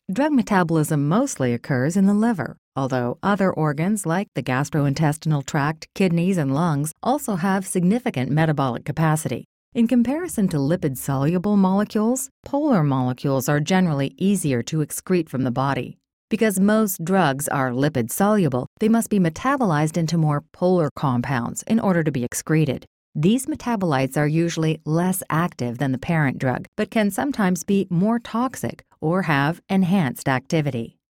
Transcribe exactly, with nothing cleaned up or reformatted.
Drug metabolism mostly occurs in the liver, although other organs like the gastrointestinal tract, kidneys, and lungs also have significant metabolic capacity. In comparison to lipid-soluble molecules, polar molecules are generally easier to excrete from the body. Because most drugs are lipid-soluble, they must be metabolized into more polar compounds in order to be excreted. These metabolites are usually less active than the parent drug, but can sometimes be more toxic or have enhanced activity.